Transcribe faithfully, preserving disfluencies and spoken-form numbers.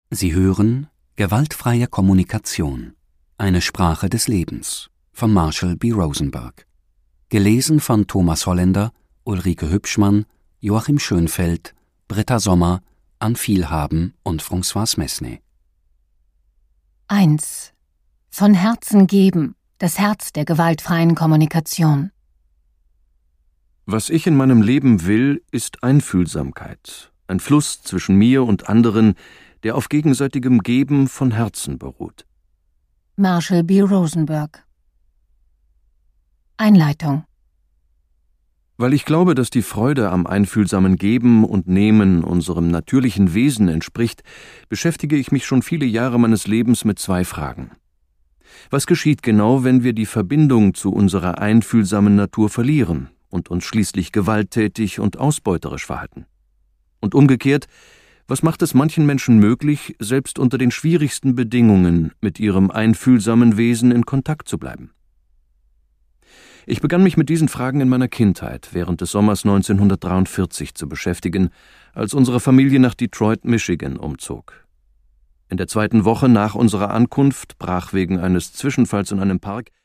Sie hören Gewaltfreie Kommunikation. Eine Sprache des Lebens von Marshall B. Rosenberg. Gelesen von Thomas Holländer, Ulrike Hübschmann, Joachim Schönfeld, Britta Sommer, Ann Vielhaben und Françoise Mesnay. eins. Von Herzen geben, das Herz der gewaltfreien Kommunikation. Was ich in meinem Leben will, ist Einfühlsamkeit, ein Fluss zwischen mir und anderen, der auf gegenseitigem Geben von Herzen beruht. Marshall B. Rosenberg. Einleitung. Weil ich glaube, dass die Freude am einfühlsamen Geben und Nehmen unserem natürlichen Wesen entspricht, beschäftige ich mich schon viele Jahre meines Lebens mit zwei Fragen. Was geschieht genau, wenn wir die Verbindung zu unserer einfühlsamen Natur verlieren und uns schließlich gewalttätig und ausbeuterisch verhalten? Und umgekehrt, was macht es manchen Menschen möglich, selbst unter den schwierigsten Bedingungen mit ihrem einfühlsamen Wesen in Kontakt zu bleiben? Ich begann mich mit diesen Fragen in meiner Kindheit während des Sommers neunzehnhundertdreiundvierzig zu beschäftigen, als unsere Familie nach Detroit, Michigan umzog. In der zweiten Woche nach unserer Ankunft brach wegen eines Zwischenfalls in einem Park